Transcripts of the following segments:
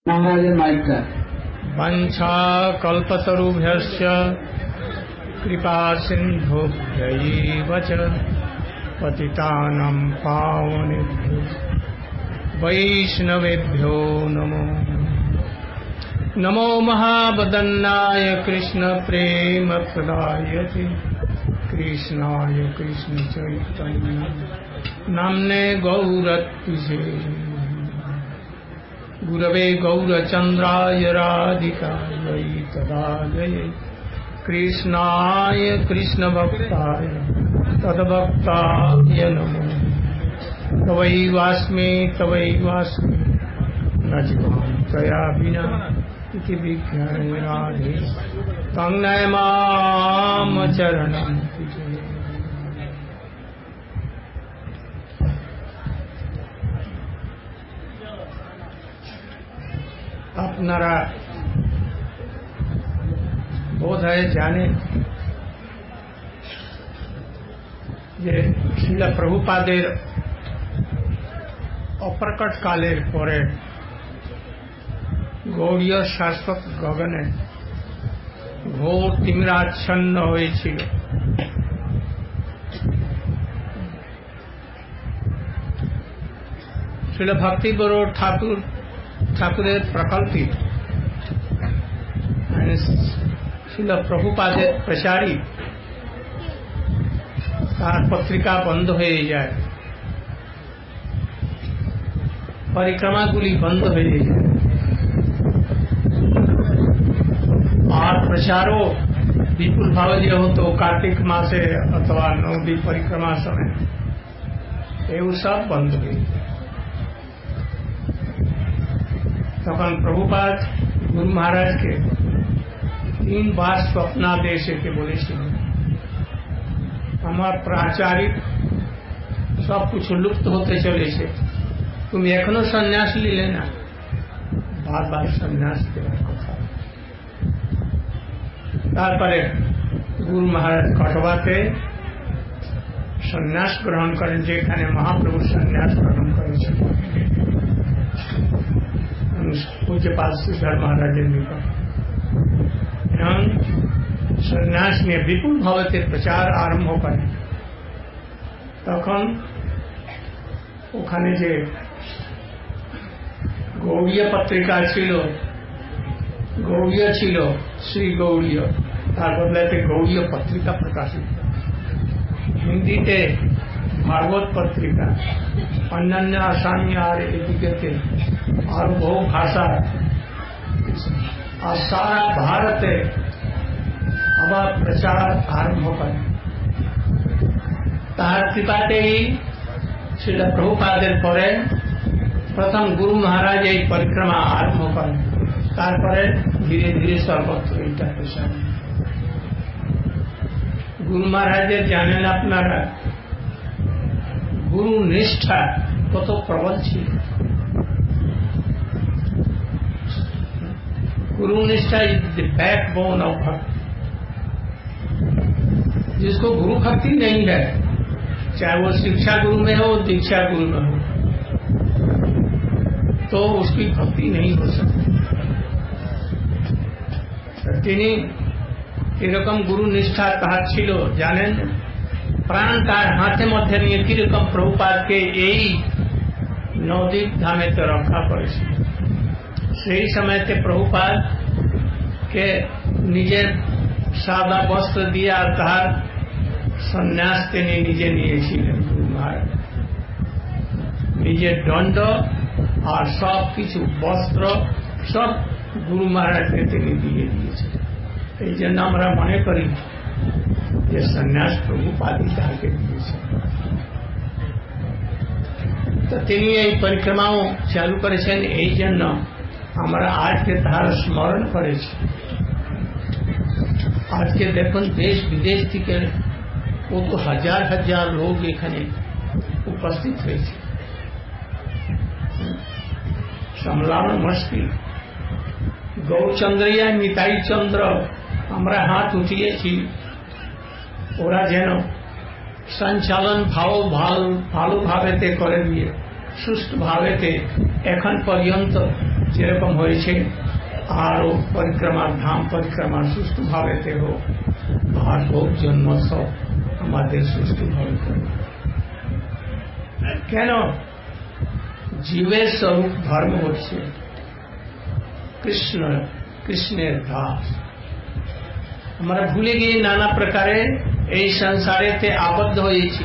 महाराज mic का वंशा कल्पतरुभ्यश्च कृपा सिन्धुभ्यैव च पतितानां पावनेभ्यो वैष्णवेभ्यो नमो नमो महावदन्नाय कृष्ण प्रेम प्रदायते कृष्णाय कृष्ण चैतन्य नाम्ने गौरत्विषे गुरवे गौरचन्द्राय राधिकायै तदालये कृष्णाय कृष्णभक्ताय तद्भक्ताय नमो तवैवास्मि न जीवामि त्वया विना इति विज्ञाय राधे तन्नय माम चरणं আপনারা বোধ হয় জানেন যে শিলা প্রভুপাদের অপ্রকট কালের পরে গৌড়ীয় শাশ্বত গগনে ঘোর তিমিরাচ্ছন্ন হয়েছিল। শিলা ভক্তিবরোধ ঠাকুরের প্রকল্পিত শিল প্রভুপাদের প্রচারী তার পত্রিকা বন্ধ হয়ে যায়, পরিক্রমাগুলি বন্ধ হয়ে যায়, আর প্রচারও বিপুল ভাবে যে হতো কার্তিক মাসে অথবা নদী পরিক্রমার সময়, এও সব বন্ধ হয়ে যায়। তখন প্রভুপাদ গুরু মহারাজকে 3 বার স্বপ্নাদেশ একে বলেছিলেন, আমার প্রাচারিক সব কিছু লুপ্ত হতে চলেছে, তুমি এখনো সন্ন্যাস নিলে না। বারবার সন্ন্যাস দেওয়ার কথা। তারপরে গুরু মহারাজ কটবাতে সন্ন্যাস গ্রহণ করেন, যেখানে মহাপ্রভু সন্ন্যাস গ্রহণ করেছেন पूज्यपाद श्रीधर महाराजेর নিকট। এবং সন্ন্যাস নিয়ে বিপুল ভাবে প্রচার আরম্ভ করেন। তখন ওখানে যে গৌড়ীয় পত্রিকা ছিল, গৌড়ীয় ছিল শ্রী গৌড়ীয়, তার বদলাতে গৌড়ীয় পত্রিকা প্রকাশিত, হিন্দিতে ভাগবত পত্রিকা, অন্যান্য আসামি আর এদিকে আর বহু ভাষা, আর সারা ভারতে আবার প্রচার আরম্ভ করে। তাহার কৃপাতেই শিল প্রভুপাদের পরে প্রথম গুরু মহারাজ এই পরিক্রমা আরম্ভ করেন। তারপরে ধীরে ধীরে সর্বত্র এইটা প্রসার। গুরু মহারাজের জানেন আপনারা গুরু নিষ্ঠা কত প্রবল ছিল। गुरु निष्ठा इज द बैकबोन ऑफ भक्ति। जिसको गुरु भक्ति नहीं है, चाहे वो शिक्षा गुरु में हो, दीक्षा गुरु में हो, तो उसकी भक्ति नहीं हो सकती। তিনি কিরকম গুরু নিষ্ঠা তাহার ছিল জানেন? প্রাণ তার হাতে মধ্যে নিয়ে কিরকম প্রভুপাদকে এই নদীর ধামেতে রক্ষা করেছিল। সেই সময়তে প্রভুপাদ কে নিজের সাদা বস্ত্র দিয়ে আর তাহার সন্ন্যাস তিনি নিজে নিয়েছিলেন। গুরু মহারাজ নিজের দণ্ড আর সব কিছু বস্ত্র সব গুরু মহারাজকে তিনি দিয়ে দিয়েছিলেন। এই জন্য আমরা মনে করি যে সন্ন্যাস প্রভুপাদই তাহাকে দিয়েছেন। তো তিনি এই পরিক্রমাও চালু করেছেন, এই জন্য আমরা আজকে তাহার স্মরণ করেছি। আজকে দেখুন দেশ বিদেশ থেকে কত হাজার হাজার লোক এখানে উপস্থিত হয়েছে, সামলানো মুশকিল। গৌরচন্দ্রিয়া নিতাই চন্দ্র আমরা হাত উঠিয়েছি, ওরা যেন সঞ্চালন ভালোভাবেতে করে দিয়ে সুষ্ঠুভাবেতে এখন পর্যন্ত যেরকম হয়েছে আরো পরিক্রমা ধাম পরিক্রমা সুষ্ঠুভাবে হোক, আর ভোগ জন্ম সব আমাদের সুষ্ঠুভাবে হোক। কেন? জীবের স্বরূপ ধর্ম হচ্ছে কৃষ্ণ, কৃষ্ণের দাস। আমরা ভুলে গিয়ে নানা প্রকারে এই সংসারেতে আবদ্ধ হয়েছি,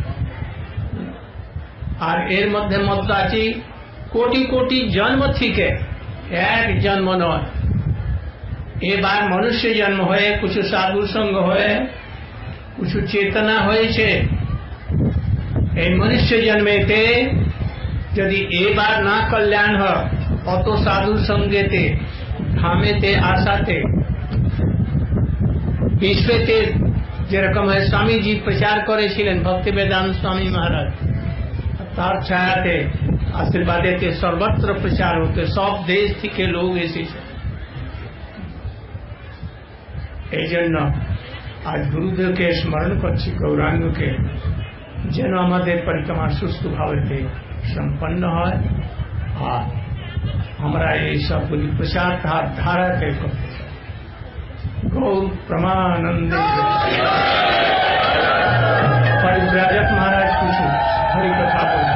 আর এর মধ্যে আছি কোটি কোটি জন্ম থেকে, এক জন্ম নয়। এবার মনুষ্য জন্ম হয়ে, কিছু সাধু সঙ্গ হয়ে, কিছু চেতনা হয়েছে। এই মনুষ্য জন্মেতে যদি এবার না কল্যাণ হয়, অত সাধু সঙ্গেতে ধামেতে আসাতে বিশ্বতে যেরকম স্বামীজি প্রচার করেছিলেন, ভক্তি বেদান্ত স্বামী মহারাজ, তার ছায়াতে আশীর্বাদেতে সর্বত্র প্রচার হতে সব দেশ থেকে লোক এসেছে। এই জন্য আজ গুরুদেবকে স্মরণ করছি, গৌরাঙ্গকে, যেন আমাদের পরিক্রমা সুষ্ঠুভাবে সম্পন্ন হয়, আর আমরা এই সবগুলি প্রচার তার ধারাতে করতে চাই। গৌর প্রমানন্দে। পরিব্রাজক মহারাজ কিছু হরি কথা বলেন।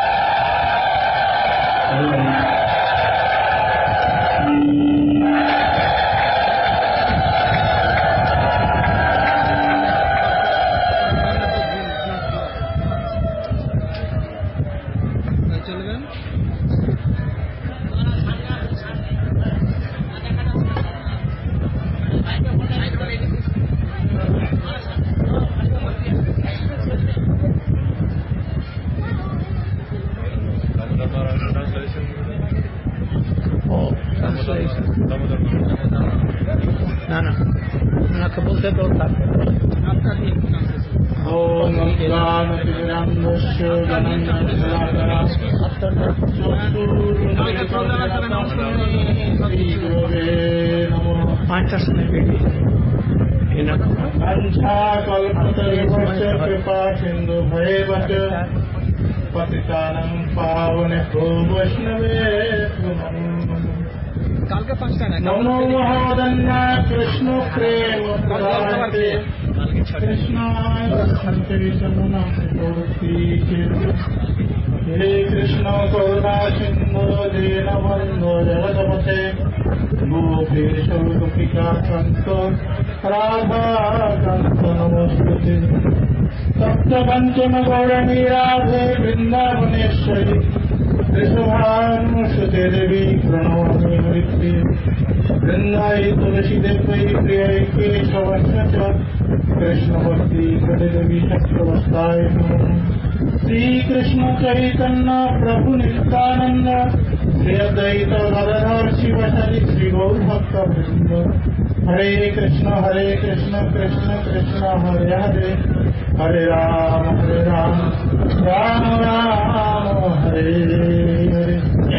না না ওনাকে বলতে তো পাঁচটার সময় বেরিয়ে কৃপা সিন্ধু ভয়ে বচ পতিতানং পাবনেভ্যো বৈষ্ণবে কালকে 5টা না, নমো মহাদন্যা কৃষ্ণ প্রেম প্রদায়তে কৃষ্ণায় চৈতন্যং প্রতীকে হে কৃষ্ণ করুণা সিন্ধু দীনবন্ধু জগৎপতে গোপীশ গোপিকা কান্ত রাধা কান্ত নমস্তুতে তপ্ত কাঞ্চন গৌরাঙ্গী রাধে বৃন্দাবনেশ্বরী ঋষভানুসুতে দেবী প্রণমামি হরিপ্রিয়ে বৃন্দাই তুলসী দেবী প্রিয় কেশবস্য কৃষ্ণ ভক্তি প্রদে দেবী সত্যবস্থায় নমঃ। শ্রীকৃষ্ণ চৈতন্য প্রভু নিত্যানন্দ শ্রী অদ্বৈত গদাধর শিবসাদি শ্রী গৌর ভক্ত বৃন্দ। হরে কৃষ্ণ কৃষ্ণ কৃষ্ণ হরে হরে, হরে রাম রাম রাম হরে হরে।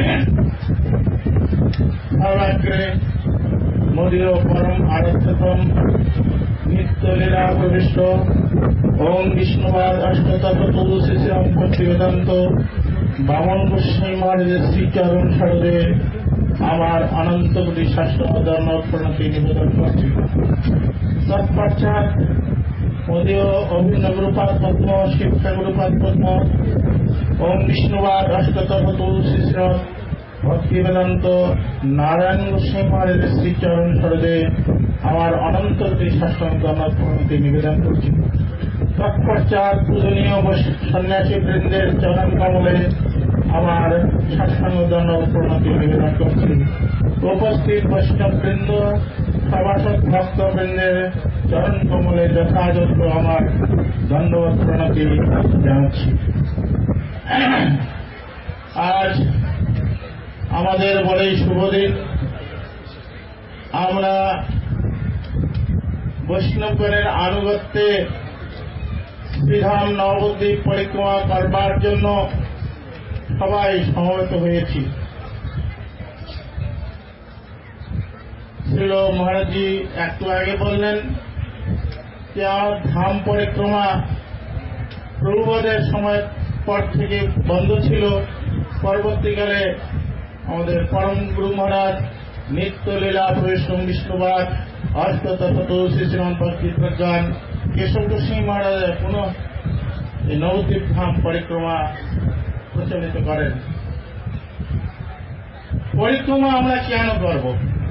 ভাবাগ্রে মোদীয় পরম আরাধ্যতম নিত্য লীলা প্রবিষ্ট ওম বিষ্ণুবাদ অষ্টতপ তুলসী শ্রীরাম ভক্তি বেদান্ত বামন গোস্বামী মহারাজের শ্রীচরণ সরদে আমার অনন্ত কোটি শাস্ত্র ধর্ম প্রণতি নিবেদন করছি। তৎপশ্চাৎ মোদীয় অভিনব রূপাত পদ্ম শিক্ষক রূপাত পদ্ম ওম বিষ্ণুবাদ অষ্টতপ তুলসী শ্রীরাম ভক্তি বেদান্ত নারায়ণ গোস্বামী মহারাজের শ্রীচরণ সরদে আমার অনন্ত কোটি শাস্ত্র ধর্ম প্রণতি নিবেদন করছি। তৎপশ্চাৎ পূজনীয় সন্ন্যাসী বৃন্দের চরণ কমলে আমার সাষ্টাঙ্গ দণ্ড প্রণতি নিবেদন করছি। উপস্থিত বৈষ্ণব বৃন্দ সভাসদ ভক্ত বৃন্দের চরণ কমলে যথাযোগ্য আমার দণ্ডবত প্রণতি জানাচ্ছি। আজ আমাদের বড়ই শুভ দিন। আমরা বৈষ্ণবগণের আনুগত্যে শ্রীধাম নবদ্বীপ পরিক্রমা করবার জন্য সবাই সমবেত হয়েছি। শ্রীল মহারাজজি একটু আগে বললেন যে আমার ধাম পরিক্রমা প্রভুপাদের সময় পর থেকে বন্ধ ছিল, পরবর্তীকালে আমাদের পরম গুরু মহারাজ নিত্য লীলা পরিশ্রম বিষ্ণুবাদ অষ্টতত শ্রী শ্রীমান ভক্তি প্রজ্ঞান কেশব গোস্বামী মহারাজ পুনঃ এই নবদ্বীপ ধাম পরিক্রমা প্রচলিত করেন। পরিক্রমা আমরা কেন করব,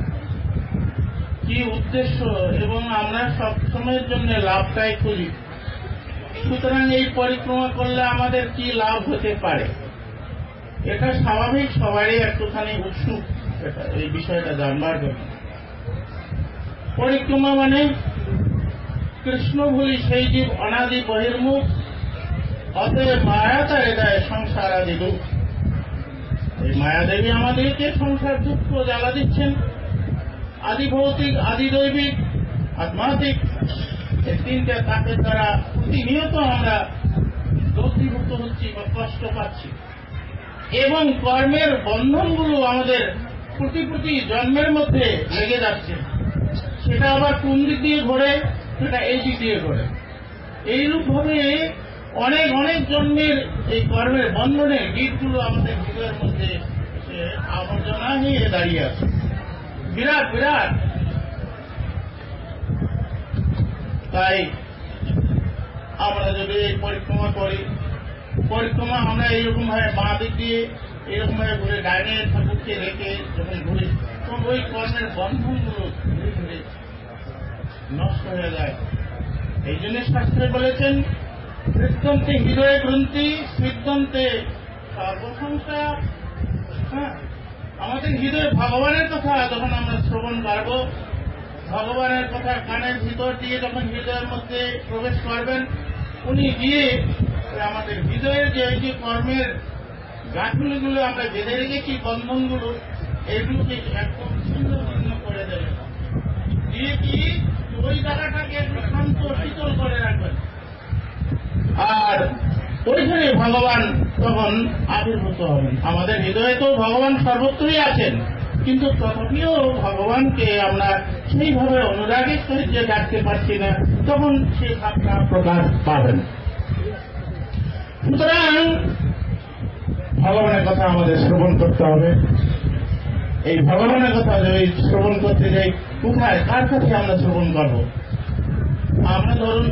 কি উদ্দেশ্য, এবং আমরা সবসময়ের জন্য লাভটাই খুঁজি। সুতরাং এই পরিক্রমা করলে আমাদের কি লাভ হতে পারে, এটা স্বাভাবিক, সবারই একটুখানি উৎসুক এই বিষয়টা জানবার জন্য। পরিক্রমা মানে কৃষ্ণ ভুলি সেই জীব অনাদি বহির্মুখ, অতএব মায়া তার হৃদয় সংসার আদি দুঃখ। এই মায়াদেবী আমাদেরকে সংসার দুঃখ জ্বালা দিচ্ছেন। আদি ভৌতিক, আদি দৈবিক, আধ্যাত্মিক, এই তিনটা তাকের দ্বারা প্রতিনিয়ত আমরা দগ্ধীভূত হচ্ছি বা কষ্ট পাচ্ছি, এবং কর্মের বন্ধনগুলো আমাদের প্রতি জন্মের মধ্যে লেগে যাচ্ছে। সেটা আবার কোন দিক দিয়ে ঘোরে, সেটা এই দিক দিয়ে ঘোরে। এইরূপ ভাবে অনেক অনেক জন্মের এই কর্মের বন্ধনে গীতগুলো আমাদের হৃদয়ের মধ্যে আবর্জনা নিয়ে দাঁড়িয়ে আছে, বিরাট বিরাট। তাই আমরা যদি এই পরিক্রমা করি, পরিক্রমা আমরা এইরকম ভাবে বাঁ দিক দিয়ে এরকম ভাবে ঘুরে ডাইনে ঠাকুরকে রেখে যখন ঘুরি, তখন ওই কর্মের বন্ধনগুলো ধীরে ধীরে নষ্ট হয়ে যায়। এই জন্য শাস্ত্রে বলেছেন, হৃদন্তে হৃদয় গ্রন্থি সিদ্ধন্তে সর্বসংসার। আমাদের হৃদয়ে ভগবানের কথা যখন আমরা শ্রবণ করব, ভগবানের কথা কানের ভিতর দিয়ে যখন হৃদয়ের মধ্যে প্রবেশ করবেন, উনি গিয়ে আমাদের হৃদয়ের যে কর্মের গাঁথুনিগুলো আমরা বেঁধে রেখেছি, বন্ধনগুলো, এগুলোকে একদম ছিন্ন ভিন্ন করে দেবেন। দিয়ে কি ওই জায়গাটাকে একটু শান্ত শীতল করে রাখবেন, আর ওইখানে ভগবান তখন আবির্ভূত হবেন। আমাদের হৃদয়ে তো ভগবান সর্বত্রই আছেন, কিন্তু তথাপিও ভগবানকে আমরা সেইভাবে অনুরাগের সহিত যে ডাকতে পারছি না, তখন সেই ভাবটা প্রকাশ পাবেন। সুতরাং ভগবানের কথা আমাদের শ্রবণ করতে হবে। এই ভগবানের কথা যদি শ্রবণ করতে যাই, কোথায় কার কাছে আমরা শ্রবণ করব? আমরা ধরুন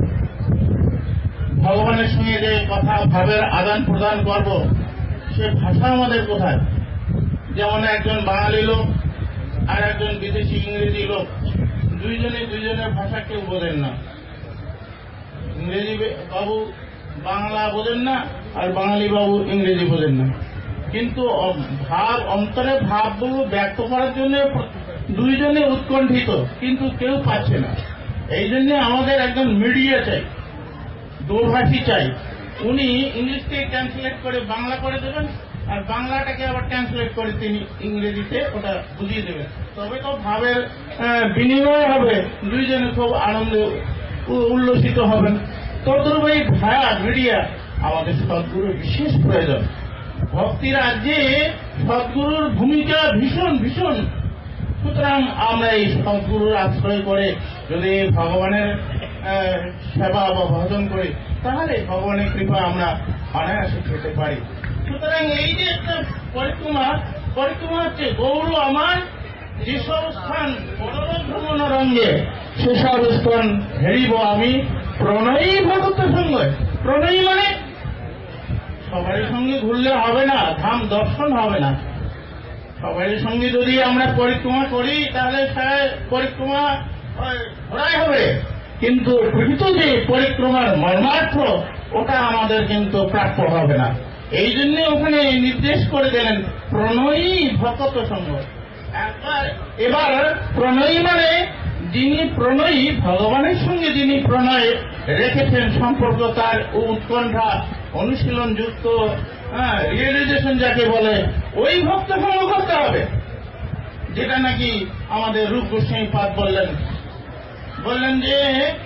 ভগবানের সঙ্গে যে কথা ভাবের আদান প্রদান করব, সে ভাষা আমাদের কোথায়? যেমন একজন বাঙালি লোক আর একজন বিদেশি ইংরেজি লোক, দুইজনের ভাষা কেউ বোঝেন না। ইংরেজি বাবু বাংলা বোঝেন না, আর বাঙালি বাবু ইংরেজি বোঝেন না, কিন্তু ভাব অন্তরে ভাবগুলো ব্যক্ত করার জন্য দুইজনে উৎকণ্ঠিত, কিন্তু কেউ পাচ্ছে না। এই জন্য আমাদের একজন মিডিয়া চাই, দোভাষী চাই। উনি ইংলিশকে ট্রান্সলেট করে বাংলা করে দেবেন, আর বাংলাটাকে আবার ট্রান্সলেট করে তিনি ইংরেজিতে ওটা বুঝিয়ে দেবেন। তবে তো ভাবের বিনিময় হবে, দুইজনে খুব আনন্দ উল্লসিত হবেন। তদ্রূপ এই ভায়া মিডিয়া আমাদের সদ্গুরুর বিশেষ প্রয়োজন। ভক্তি রাজ্যে সদ্গুরুর ভূমিকা ভীষণ ভীষণ। সুতরাং আমরা এই সদ্গুরুর আশ্রয় করে যদি ভগবানের সেবা বা ভজন করি, তাহলে ভগবানের কৃপা আমরা অনায়াসে পেতে পারি। সুতরাং এই যে একটা পরিক্রমা হচ্ছে, গৌর আমার যেসব স্থান পরভ্রমণ রঙ্গে, সেসব স্থান হেরিব আমি প্রণয়ী ভগত সঙ্গে। প্রণয়ী মানে সবারই সঙ্গে ঘুরলে হবে না, ধাম দর্শন হবে না। সবারই সঙ্গে যদি আমরা পরিক্রমা করি, তাহলে পরিক্রমা ঘোরাই হবে, কিন্তু প্রকৃত যে পরিক্রমার মর্মার্থ, ওটা আমাদের কিন্তু প্রাপ্য হবে না। এই জন্য ওখানে নির্দেশ করে দিলেন প্রণয়ী ভকত সঙ্গ। এবার প্রণয়ী মানে যিনি প্রণয়ী, ভগবানের সঙ্গে যিনি প্রণয় রেখেছেন সম্পর্ক, তার উৎকণ্ঠা অনুশীলন যুক্ত রিয়েলাইজেশন যাকে বলে, ওই ভক্ত সঙ্গ করতে হবে। যেটা নাকি আমাদের রূপ গোস্বামী পাদ বললেন যে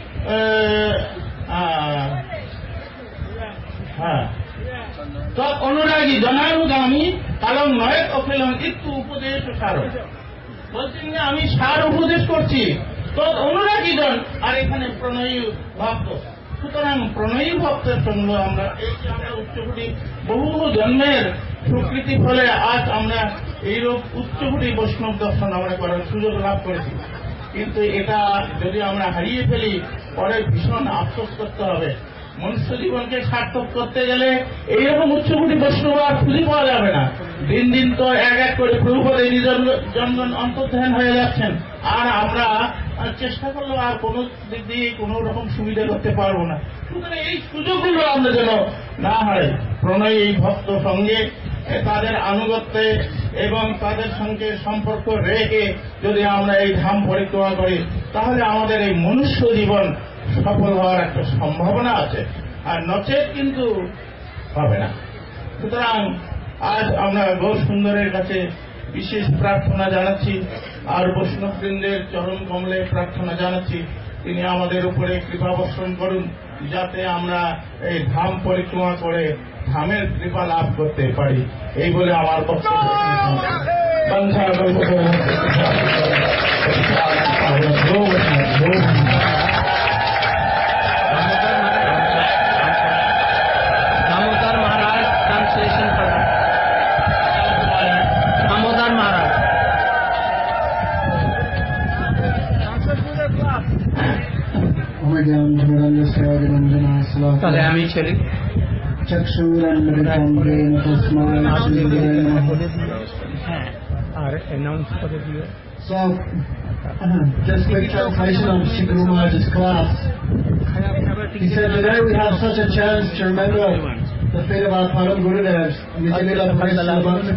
অনুরাগী জনানুগামী কালম নয় অখিলম একটু উপদেশ সার। বলছেন যে আমি সার উপদেশ করছি, তো অনুরাগী জন, আর এখানে প্রণয়ী ভক্ত। সুতরাং প্রণয়ী ভক্তের সঙ্গে আমরা এই যে আমরা উচ্চকোটি বহু জন্মের স্বীকৃতি ফলে আজ আমরা এইরূপ উচ্চকোটি বৈষ্ণব দর্শন আমরা করার সুযোগ লাভ করেছি। কিন্তু এটা যদি আমরা হারিয়ে ফেলি পরে ভীষণ আফসোস করতে হবে। মনুষ্য জীবনকে সার্থক করতে গেলে এইরকম উচ্চকোটি বৈষ্ণব আর খুঁজে পাওয়া যাবে না। দিন দিন তো এক এক করে প্রভুপদে নিজের জনগণ অন্তর্ধান হয়ে যাচ্ছেন, আর আমরা চেষ্টা করলেও আর কোনো দিক দিয়ে কোনো রকম সুবিধা করতে পারবো না। সুতরাং এই সুযোগগুলো আমরা যেন না হারাই। প্রণয়ী এই ভক্ত সঙ্গে তাদের আনুগত্যে এবং তাদের সঙ্গে সম্পর্ক রেখে যদি আমরা এই ধাম পরিক্রমা করি, তাহলে আমাদের এই মনুষ্য জীবন সফল হওয়ার একটা সম্ভাবনা আছে, আর নচেত কিন্তু হবে না। সুতরাং আজ আমরা গৌর সুন্দরের কাছে বিশেষ প্রার্থনা জানাচ্ছি, আর বৈষ্ণববৃন্দের চরণ কমলে প্রার্থনা জানাচ্ছি তিনি আমাদের উপরে কৃপা বর্ষণ করুন, যাতে আমরা এই ধাম পরিক্রমা করে ধামের কৃপা লাভ করতে পারি। এই বলে আমার বক্তব্য दामोदर महाराज ट्रांसलेशन कर रहे हैं। दामोदर महाराज তাহলে আমি চলি। আর অ্যানাউন্স করে দিও। So, just quick translation of Sri Guru Maharaj's class. He said, today we have such a chance to remember the fate of our Param Gurudevs.